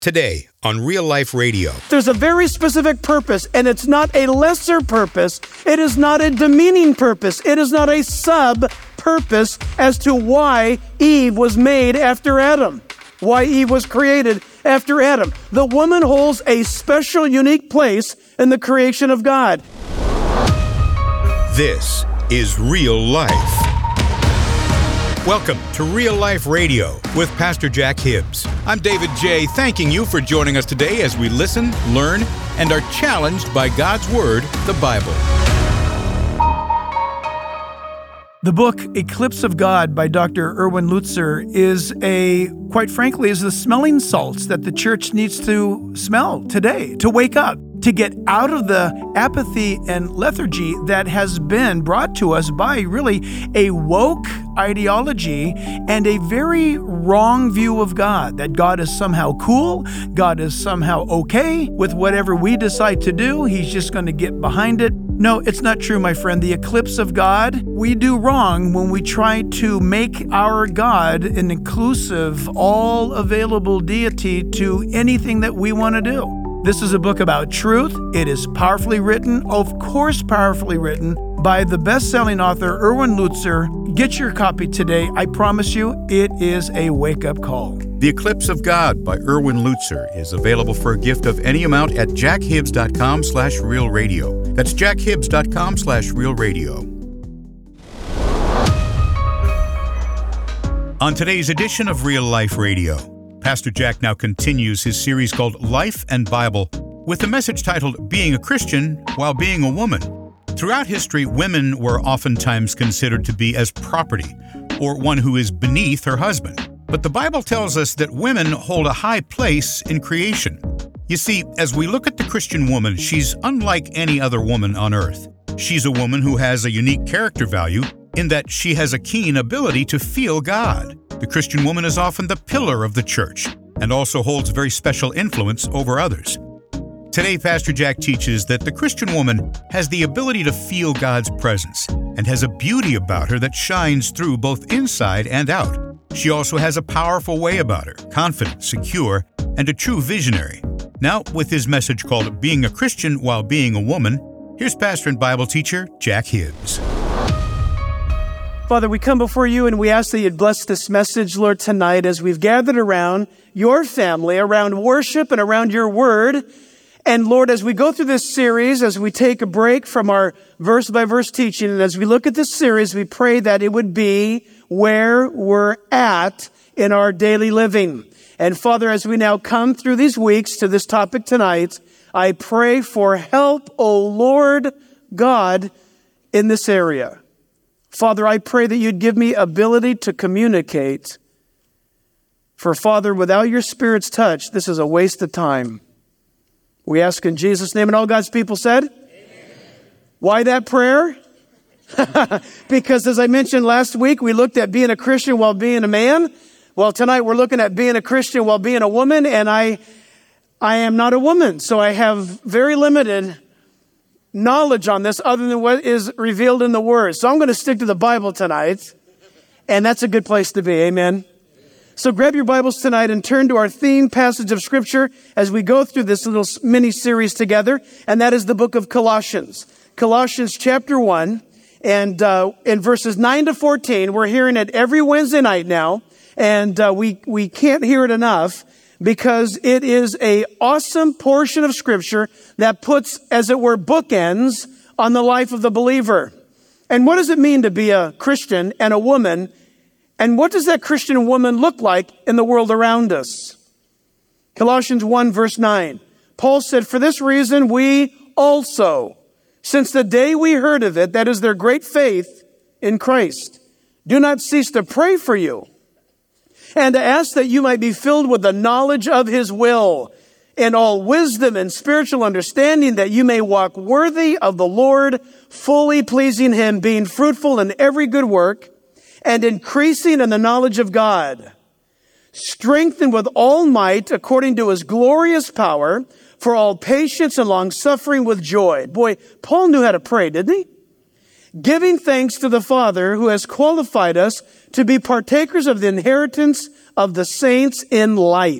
Today on Real Life Radio. There's a very specific purpose, and it's not a lesser purpose. It is not a demeaning purpose. It is not a sub-purpose as to why Eve was made after Adam, why Eve was created after Adam. The woman holds a special, unique place in the creation of God. This is Real Life. Welcome to Real Life Radio with Pastor Jack Hibbs. I'm David J., thanking you for joining us today as we listen, learn, and are challenged by God's Word, the Bible. The book Eclipse of God by Dr. Erwin Lutzer is quite frankly, the smelling salts that the church needs to smell today, to wake up, to get out of the apathy and lethargy that has been brought to us by really a woke ideology and a very wrong view of God, that God is somehow cool, God is somehow okay with whatever we decide to do, He's just going to get behind it. No, it's not true, my friend. The eclipse of God, we do wrong when we try to make our God an inclusive, all-available deity to anything that we want to do. This is a book about truth. It is powerfully written, of course powerfully written, by the best-selling author Erwin Lutzer. Get your copy today. I promise you, it is a wake-up call. The Eclipse of God by Erwin Lutzer is available for a gift of any amount at jackhibbs.com/realradio. That's jackhibbs.com/realradio. On today's edition of Real Life Radio, Pastor Jack now continues his series called Life and Bible with a message titled Being a Christian While Being a Woman. Throughout history, women were oftentimes considered to be as property or one who is beneath her husband. But the Bible tells us that women hold a high place in creation. You see, as we look at the Christian woman, she's unlike any other woman on earth. She's a woman who has a unique character value in that she has a keen ability to feel God. The Christian woman is often the pillar of the church and also holds very special influence over others. Today, Pastor Jack teaches that the Christian woman has the ability to feel God's presence and has a beauty about her that shines through both inside and out. She also has a powerful way about her, confident, secure, and a true visionary. Now, with his message called Being a Christian While Being a Woman, here's pastor and Bible teacher Jack Hibbs. Father, we come before you and we ask that you'd bless this message, Lord, tonight as we've gathered around your family, around worship and around your word. And Lord, as we go through this series, as we take a break from our verse-by-verse teaching, and as we look at this series, we pray that it would be where we're at in our daily living. And Father, as we now come through these weeks to this topic tonight, I pray for help, O Lord God, in this area. Father, I pray that you'd give me ability to communicate. For Father, without your Spirit's touch, this is a waste of time. We ask in Jesus' name, and all God's people said? Amen. Why that prayer? Because as I mentioned last week, we looked at being a Christian while being a man. Well, tonight we're looking at being a Christian while being a woman, and I am not a woman, so I have very limited knowledge on this other than what is revealed in the Word. So I'm going to stick to the Bible tonight, and that's a good place to be. Amen. So grab your Bibles tonight and turn to our theme passage of Scripture as we go through this little mini-series together, and that is the book of Colossians. Colossians chapter 1, and in verses 9 to 14, we're hearing it every Wednesday night now, and we can't hear it enough because it is an awesome portion of Scripture that puts, as it were, bookends on the life of the believer. And what does it mean to be a Christian and a woman? And what does that Christian woman look like in the world around us? Colossians 1 verse 9. Paul said, "For this reason we also, since the day we heard of it, that is their great faith in Christ, do not cease to pray for you and to ask that you might be filled with the knowledge of His will in all wisdom and spiritual understanding, that you may walk worthy of the Lord, fully pleasing Him, being fruitful in every good work, and increasing in the knowledge of God, strengthened with all might according to His glorious power, for all patience and long-suffering with joy." Boy, Paul knew how to pray, didn't he? "Giving thanks to the Father who has qualified us to be partakers of the inheritance of the saints in light."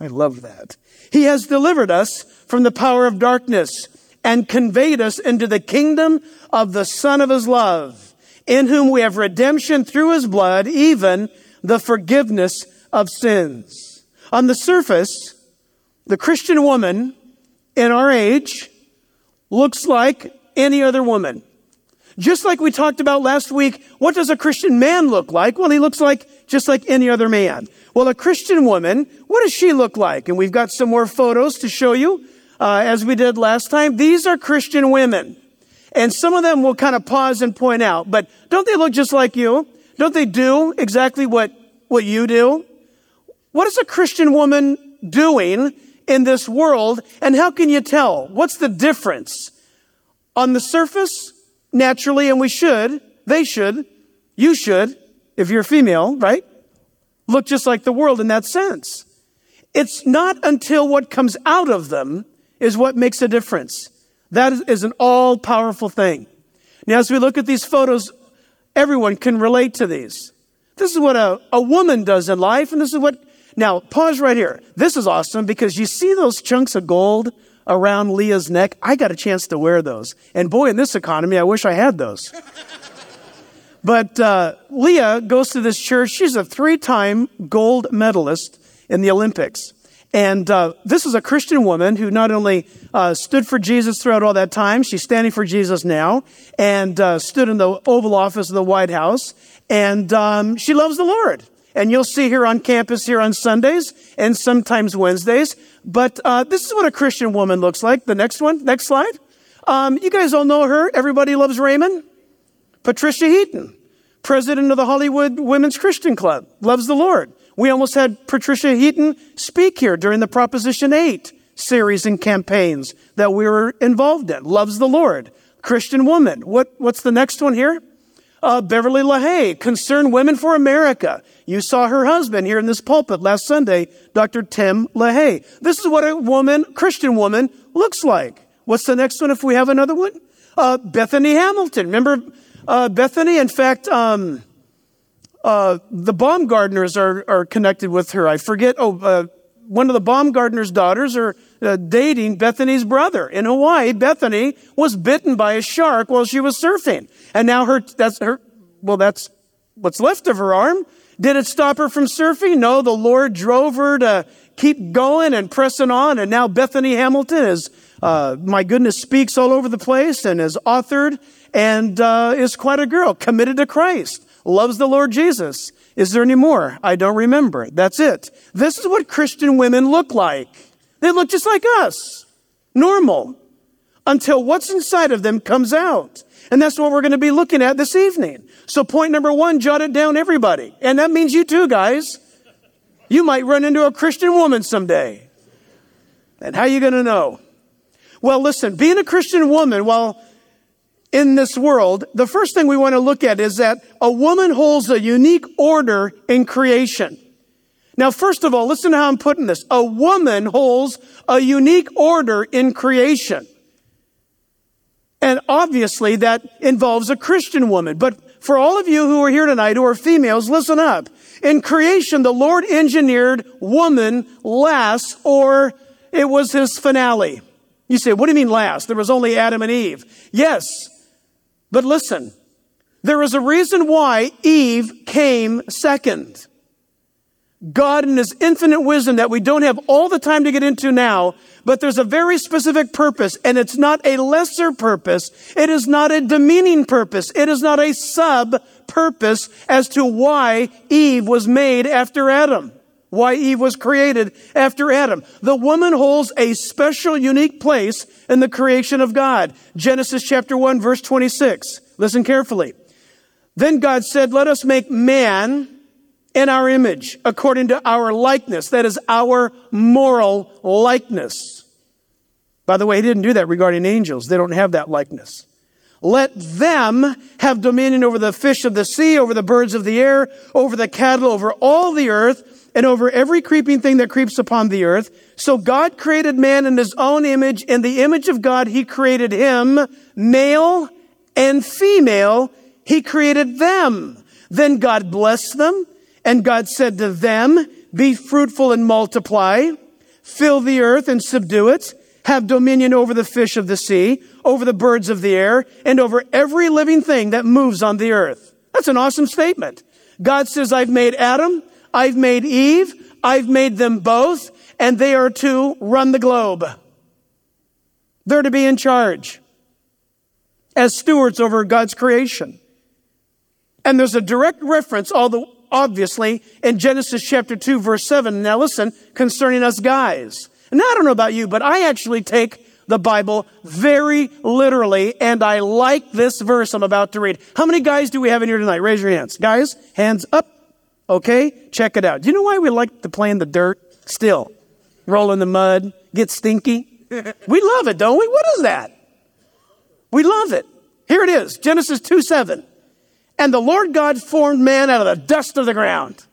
I love that. He has delivered us from the power of darkness and conveyed us into the kingdom of the Son of his love, in whom we have redemption through his blood, even the forgiveness of sins. On the surface, the Christian woman in our age looks like any other woman. Just like we talked about last week, what does a Christian man look like? Well, he looks like just like any other man. Well, a Christian woman, what does she look like? And we've got some more photos to show you, as we did last time. These are Christian women. And some of them will kind of pause and point out, but don't they look just like you? Don't they do exactly what you do? What is a Christian woman doing in this world, and how can you tell? What's the difference? On the surface, naturally, and they should, you should, if you're female, right? Look just like the world in that sense. It's not until what comes out of them is what makes a difference. That is an all-powerful thing. Now, as we look at these photos, everyone can relate to these. This is what a woman does in life, and this is what... Now, pause right here. This is awesome because you see those chunks of gold around Leah's neck? I got a chance to wear those. And boy, in this economy, I wish I had those. But Leah goes to this church. She's a 3-time gold medalist in the Olympics. And this is a Christian woman who not only stood for Jesus throughout all that time, she's standing for Jesus now, and stood in the Oval Office of the White House. And she loves the Lord. And you'll see her on campus here on Sundays and sometimes Wednesdays. But this is what a Christian woman looks like. The next one, next slide. You guys all know her. Everybody loves Raymond. Patricia Heaton, president of the Hollywood Women's Christian Club, loves the Lord. We almost had Patricia Heaton speak here during the Proposition 8 series and campaigns that we were involved in. Loves the Lord. Christian woman. What's the next one here? Beverly LaHaye, Concerned Women for America. You saw her husband here in this pulpit last Sunday, Dr. Tim LaHaye. This is what a Christian woman, looks like. What's the next one if we have another one? Bethany Hamilton. Remember Bethany? In fact, the Baumgartners are connected with her. I forget. One of the Baumgartner's daughters are dating Bethany's brother. In Hawaii, Bethany was bitten by a shark while she was surfing. And now that's what's left of her arm. Did it stop her from surfing? No, the Lord drove her to keep going and pressing on. And now Bethany Hamilton is, speaks all over the place and is authored and is quite a girl, committed to Christ, loves the Lord Jesus. Is there any more? I don't remember. That's it. This is what Christian women look like. They look just like us. Normal. Until what's inside of them comes out. And that's what we're going to be looking at this evening. So point number 1, jot it down, everybody. And that means you too, guys. You might run into a Christian woman someday. And how are you going to know? Well, listen, being a Christian woman, in this world, the first thing we want to look at is that a woman holds a unique order in creation. Now, first of all, listen to how I'm putting this. A woman holds a unique order in creation. And obviously that involves a Christian woman. But for all of you who are here tonight who are females, listen up. In creation, the Lord engineered woman last, or it was his finale. You say, what do you mean last? There was only Adam and Eve. Yes. But listen, there is a reason why Eve came second. God in his infinite wisdom that we don't have all the time to get into now, but there's a very specific purpose, and it's not a lesser purpose. It is not a demeaning purpose. It is not a sub-purpose as to why Eve was made after Adam, why Eve was created after Adam. The woman holds a special, unique place in the creation of God. Genesis chapter 1, verse 26. Listen carefully. Then God said, let us make man in our image, according to our likeness. That is our moral likeness. By the way, he didn't do that regarding angels. They don't have that likeness. Let them have dominion over the fish of the sea, over the birds of the air, over the cattle, over all the earth, and over every creeping thing that creeps upon the earth. So God created man in his own image. In the image of God, he created him, male and female. He created them. Then God blessed them. And God said to them, be fruitful and multiply, fill the earth and subdue it, have dominion over the fish of the sea, over the birds of the air, and over every living thing that moves on the earth. That's an awesome statement. God says, I've made Adam, I've made Eve, I've made them both, and they are to run the globe. They're to be in charge as stewards over God's creation. And there's a direct reference, although obviously, in Genesis chapter 2, verse 7. Now listen, concerning us guys. Now, I don't know about you, but I actually take the Bible very literally, and I like this verse I'm about to read. How many guys do we have in here tonight? Raise your hands. Guys, hands up. Okay, check it out. Do you know why we like to play in the dirt still? Roll in the mud, get stinky. We love it, don't we? What is that? We love it. Here it is, Genesis 2:7. And the Lord God formed man out of the dust of the ground.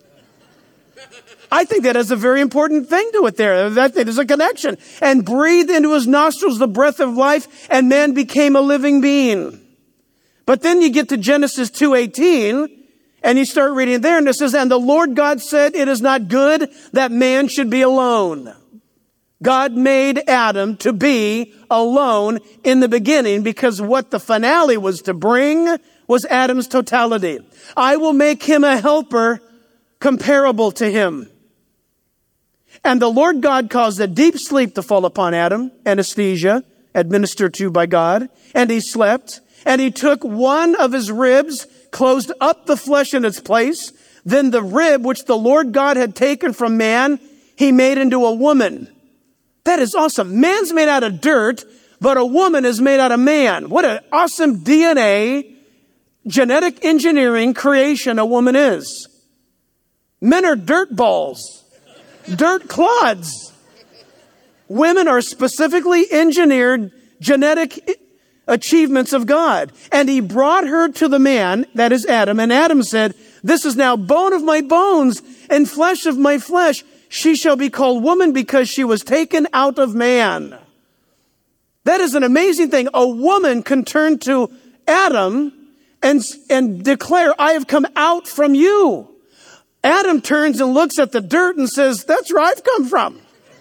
I think that has a very important thing to it there. There's a connection. And breathed into his nostrils the breath of life, and man became a living being. But then you get to Genesis 2:18, and you start reading there, and it says, and the Lord God said, it is not good that man should be alone. God made Adam to be alone in the beginning because what the finale was to bring was Adam's totality. I will make him a helper comparable to him. And the Lord God caused a deep sleep to fall upon Adam, anesthesia administered to by God, and he slept, and he took one of his ribs, closed up the flesh in its place, then the rib which the Lord God had taken from man, he made into a woman. That is awesome. Man's made out of dirt, but a woman is made out of man. What an awesome DNA, genetic engineering creation a woman is. Men are dirt balls, dirt clods. Women are specifically engineered genetic achievements of God. And he brought her to the man, that is Adam, and Adam said, this is now bone of my bones and flesh of my flesh. She shall be called woman because she was taken out of man. That is an amazing thing. A woman can turn to Adam and declare, I have come out from you. Adam turns and looks at the dirt and says, that's where I've come from.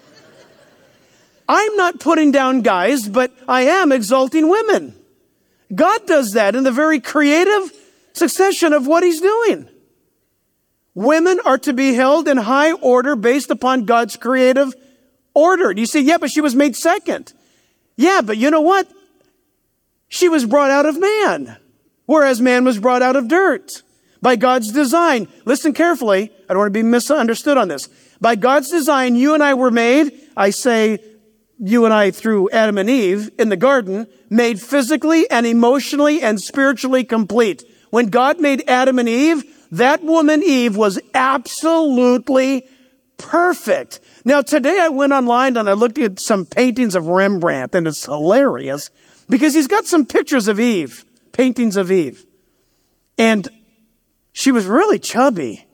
I'm not putting down guys, but I am exalting women. God does that in the very creative succession of what he's doing. Women are to be held in high order based upon God's creative order. You say, yeah, but she was made second. Yeah, but you know what? She was brought out of man, whereas man was brought out of dirt by God's design. Listen carefully. I don't want to be misunderstood on this. By God's design, you and I were made, I say you and I through Adam and Eve in the garden, made physically and emotionally and spiritually complete. When God made Adam and Eve, that woman, Eve, was absolutely perfect. Now, today I went online and I looked at some paintings of Rembrandt, and it's hilarious because he's got some pictures of Eve, paintings of Eve. And she was really chubby.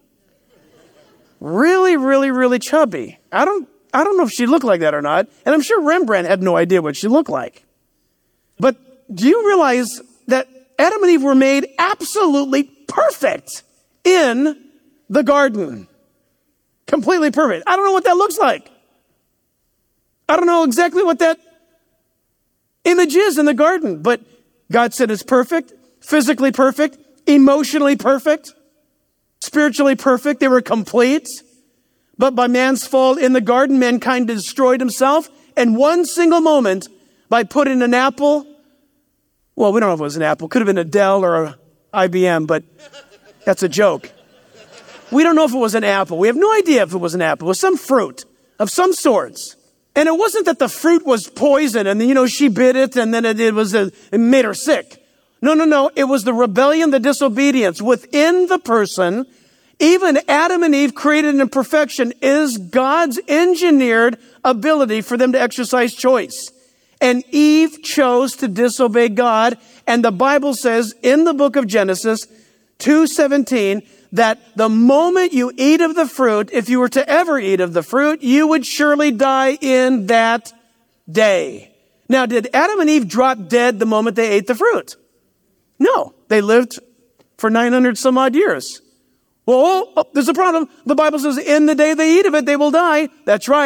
Really, really, really chubby. I don't know if she looked like that or not. And I'm sure Rembrandt had no idea what she looked like. But do you realize that Adam and Eve were made absolutely perfect in the garden? Completely perfect. I don't know what that looks like. I don't know exactly what that image is in the garden, but God said it's perfect, physically perfect, emotionally perfect, spiritually perfect. They were complete. But by man's fall in the garden, mankind destroyed himself in one single moment by putting an apple. Well, we don't know if it was an apple. Could have been a Dell or a IBM, but that's a joke. We don't know if it was an apple. We have no idea if it was an apple. It was some fruit of some sorts. And it wasn't that the fruit was poison and then, she bit it and then it made her sick. No. It was the rebellion, the disobedience within the person. Even Adam and Eve created in perfection is God's engineered ability for them to exercise choice. And Eve chose to disobey God. And the Bible says in the book of Genesis 2:17 that the moment you eat of the fruit, if you were to ever eat of the fruit, you would surely die in that day. Now, did Adam and Eve drop dead the moment they ate the fruit? No, they lived for 900 some odd years. Well, there's a problem. The Bible says in the day they eat of it, they will die. That's right.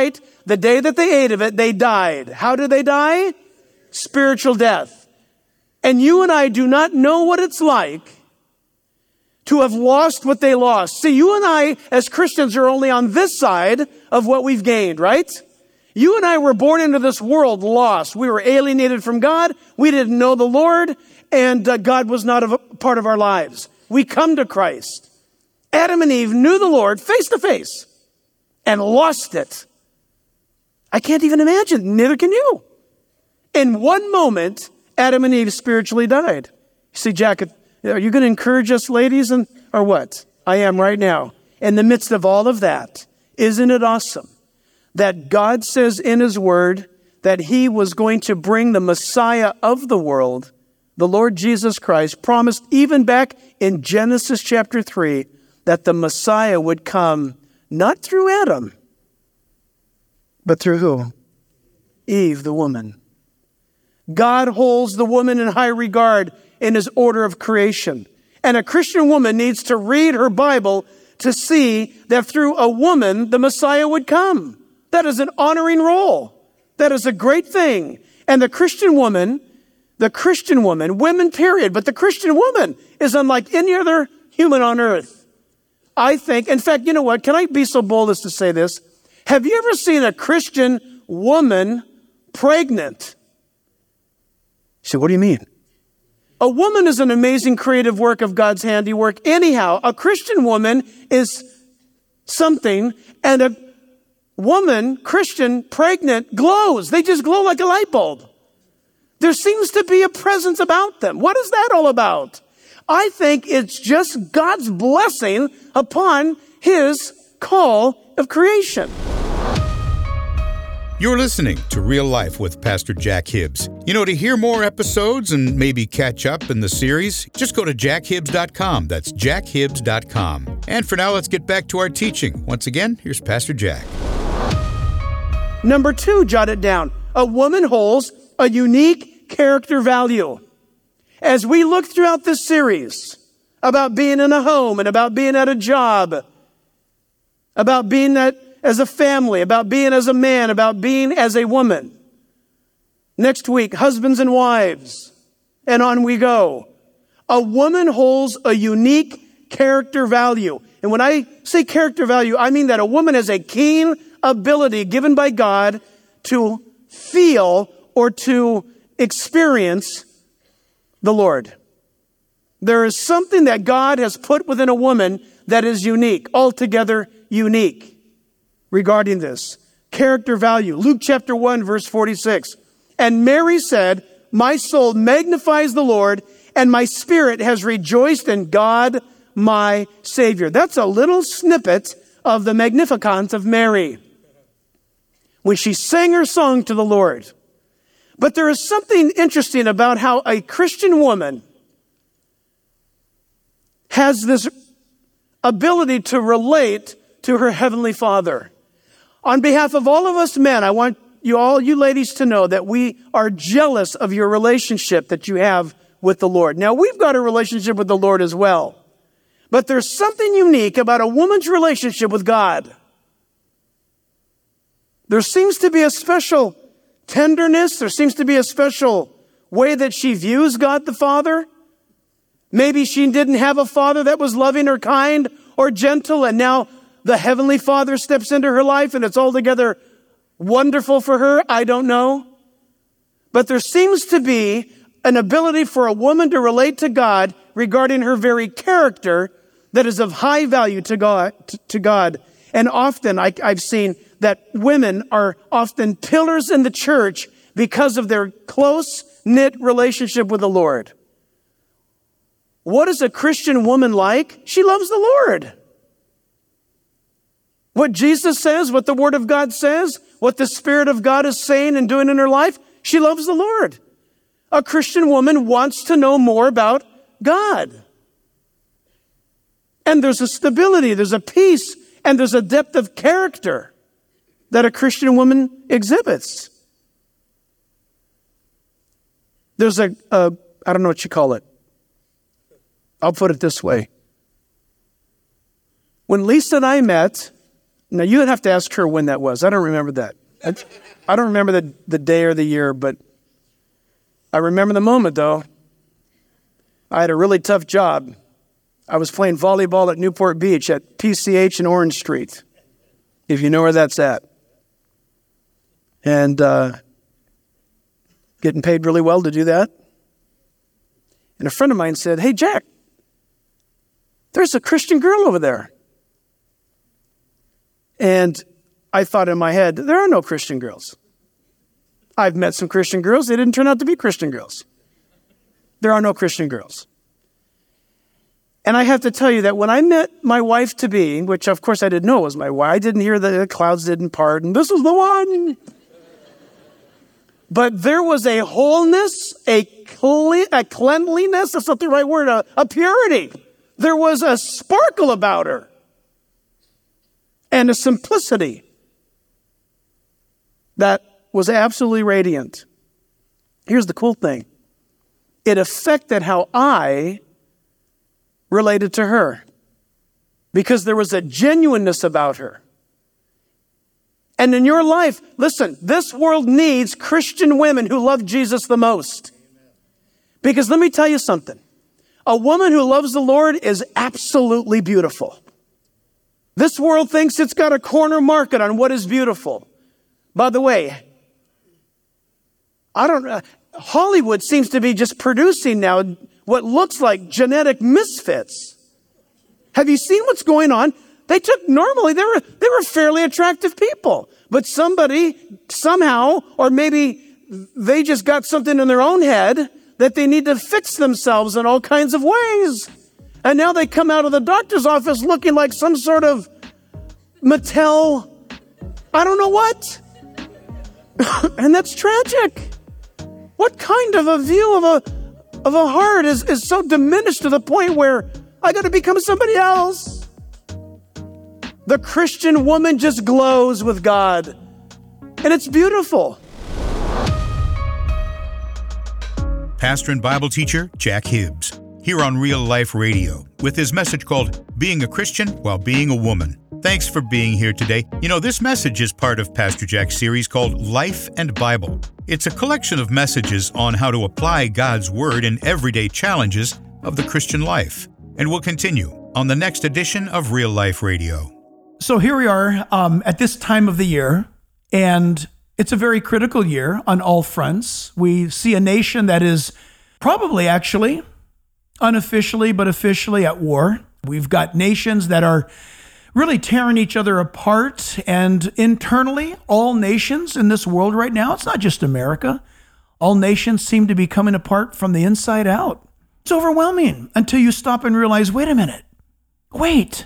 the day that they ate of it, they died. How did they die? Spiritual death. And you and I do not know what it's like to have lost what they lost. See, you and I as Christians are only on this side of what we've gained, right? You and I were born into this world lost. We were alienated from God. We didn't know the Lord, and God was not a part of our lives. We come to Christ. Adam and Eve knew the Lord face to face and lost it. I can't even imagine. Neither can you. In one moment, Adam and Eve spiritually died. You see, Jack, are you going to encourage us, ladies, or what? I am right now. In the midst of all of that, isn't it awesome that God says in His Word that He was going to bring the Messiah of the world, the Lord Jesus Christ, promised even back in Genesis chapter 3 that the Messiah would come not through Adam, but through who? Eve, the woman. God holds the woman in high regard in His order of creation. And a Christian woman needs to read her Bible to see that through a woman, the Messiah would come. That is an honoring role. That is a great thing. And the Christian woman, women period, but the Christian woman is unlike any other human on earth. I think, in fact, you know what? Can I be so bold as to say this? Have you ever seen a Christian woman pregnant? You say, what do you mean? A woman is an amazing creative work of God's handiwork. Anyhow, a Christian woman is something, and a woman, Christian, pregnant, glows. They just glow like a light bulb. There seems to be a presence about them. What is that all about? I think it's just God's blessing upon His call of creation. You're listening to Real Life with Pastor Jack Hibbs. You know, to hear more episodes and maybe catch up in the series, just go to jackhibbs.com. That's jackhibbs.com. And for now, let's get back to our teaching. Once again, here's Pastor Jack. Number 2, jot it down. A woman holds a unique character value. As we look throughout this series about being in a home and about being at a job, about being as a family, about being as a man, about being as a woman. Next week, husbands and wives, and on we go. A woman holds a unique character value. And when I say character value, I mean that a woman has a keen ability given by God to feel or to experience the Lord. There is something that God has put within a woman that is unique, altogether unique regarding this. Character value. Luke chapter 1, verse 46. And Mary said, my soul magnifies the Lord, and my spirit has rejoiced in God, my Savior. That's a little snippet of the Magnificat of Mary, when she sang her song to the Lord. But there is something interesting about how a Christian woman has this ability to relate to her Heavenly Father. On behalf of all of us men, I want you ladies to know that we are jealous of your relationship that you have with the Lord. Now, we've got a relationship with the Lord as well. But there's something unique about a woman's relationship with God. There seems to be a special tenderness. There seems to be a special way that she views God the Father. Maybe she didn't have a father that was loving or kind or gentle, and now the Heavenly Father steps into her life and it's altogether wonderful for her. I don't know. But there seems to be an ability for a woman to relate to God regarding her very character that is of high value to God. And often I've seen that women are often pillars in the church because of their close-knit relationship with the Lord. What is a Christian woman like? She loves the Lord. What Jesus says, what the Word of God says, what the Spirit of God is saying and doing in her life, she loves the Lord. A Christian woman wants to know more about God. And there's a stability, there's a peace, and there's a depth of character that a Christian woman exhibits. There's I don't know what you call it. I'll put it this way. When Lisa and I met, now you'd have to ask her when that was. I don't remember that. I don't remember the day or the year, but I remember the moment, though. I had a really tough job. I was playing volleyball at Newport Beach at PCH and Orange Street, if you know where that's at. And getting paid really well to do that. And a friend of mine said, "Hey, Jack, there's a Christian girl over there." And I thought in my head, there are no Christian girls. I've met some Christian girls. They didn't turn out to be Christian girls. There are no Christian girls. And I have to tell you that when I met my wife-to-be, which of course I didn't know was my wife, I didn't hear the clouds didn't part, and this is the one. But there was a wholeness, a cleanliness, that's not the right word, a purity. There was a sparkle about her and a simplicity that was absolutely radiant. Here's the cool thing. It affected how I related to her because there was a genuineness about her. And in your life, listen, this world needs Christian women who love Jesus the most. Because let me tell you something. A woman who loves the Lord is absolutely beautiful. This world thinks it's got a corner market on what is beautiful. By the way, Hollywood seems to be just producing now what looks like genetic misfits. Have you seen what's going on? Normally they were fairly attractive people, but somebody somehow, or maybe they just got something in their own head that they need to fix themselves in all kinds of ways. And now they come out of the doctor's office looking like some sort of Mattel, I don't know what. And that's tragic. What kind of a view of a heart is so diminished to the point where I got to become somebody else? The Christian woman just glows with God. And it's beautiful. Pastor and Bible teacher Jack Hibbs, here on Real Life Radio, with his message called Being a Christian While Being a Woman. Thanks for being here today. You know, this message is part of Pastor Jack's series called Life and Bible. It's a collection of messages on how to apply God's Word in everyday challenges of the Christian life. And we'll continue on the next edition of Real Life Radio. So here we are at this time of the year, and it's a very critical year on all fronts. We see a nation that is probably actually, unofficially but officially at war. We've got nations that are really tearing each other apart, and internally, all nations in this world right now, it's not just America, all nations seem to be coming apart from the inside out. It's overwhelming until you stop and realize, wait a minute, wait.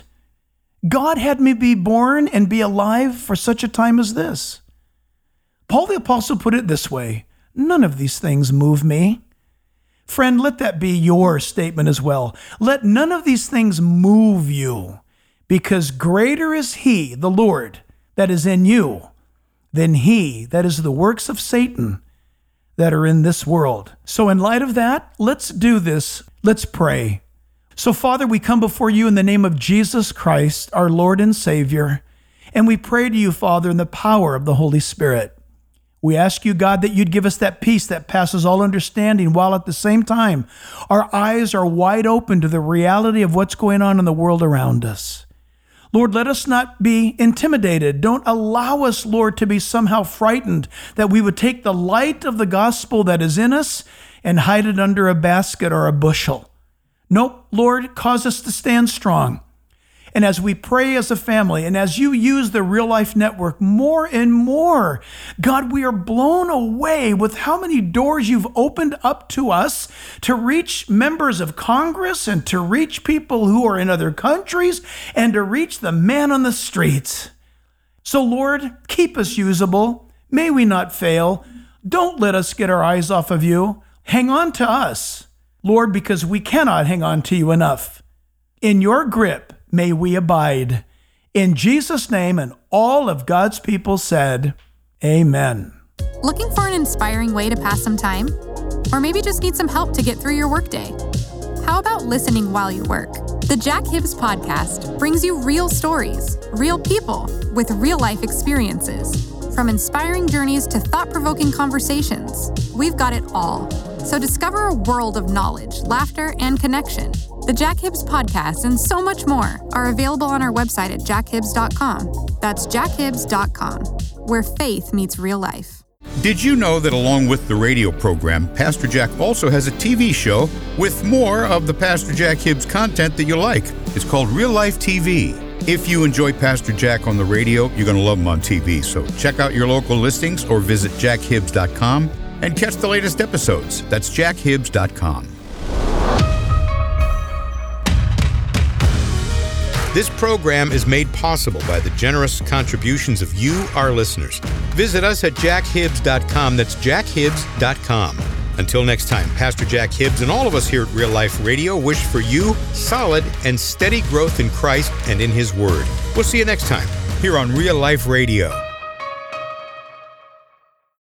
God had me be born and be alive for such a time as this. Paul the Apostle put it this way, none of these things move me. Friend, let that be your statement as well. Let none of these things move you, because greater is He, the Lord, that is in you, than he that is the works of Satan that are in this world. So in light of that, let's do this. Let's pray. So Father, we come before you in the name of Jesus Christ, our Lord and Savior, and we pray to you, Father, in the power of the Holy Spirit. We ask you, God, that you'd give us that peace that passes all understanding, while at the same time, our eyes are wide open to the reality of what's going on in the world around us. Lord, let us not be intimidated. Don't allow us, Lord, to be somehow frightened that we would take the light of the gospel that is in us and hide it under a basket or a bushel. Nope, Lord, cause us to stand strong. And as we pray as a family, and as you use the Real Life Network more and more, God, we are blown away with how many doors you've opened up to us to reach members of Congress and to reach people who are in other countries and to reach the man on the streets. So Lord, keep us usable. May we not fail. Don't let us get our eyes off of you. Hang on to us, Lord, because we cannot hang on to you enough. In your grip, may we abide. In Jesus' name, and all of God's people said, Amen. Looking for an inspiring way to pass some time? Or maybe just need some help to get through your workday? How about listening while you work? The Jack Hibbs Podcast brings you real stories, real people with real life experiences. From inspiring journeys to thought-provoking conversations, we've got it all. So discover a world of knowledge, laughter, and connection. The Jack Hibbs Podcast and so much more are available on our website at jackhibbs.com. That's jackhibbs.com, where faith meets real life. Did you know that along with the radio program, Pastor Jack also has a TV show with more of the Pastor Jack Hibbs content that you like? It's called Real Life TV. If you enjoy Pastor Jack on the radio, you're going to love him on TV. So check out your local listings or visit jackhibbs.com and catch the latest episodes. That's jackhibbs.com. This program is made possible by the generous contributions of you, our listeners. Visit us at jackhibbs.com. That's jackhibbs.com. Until next time, Pastor Jack Hibbs and all of us here at Real Life Radio wish for you solid and steady growth in Christ and in His Word. We'll see you next time here on Real Life Radio.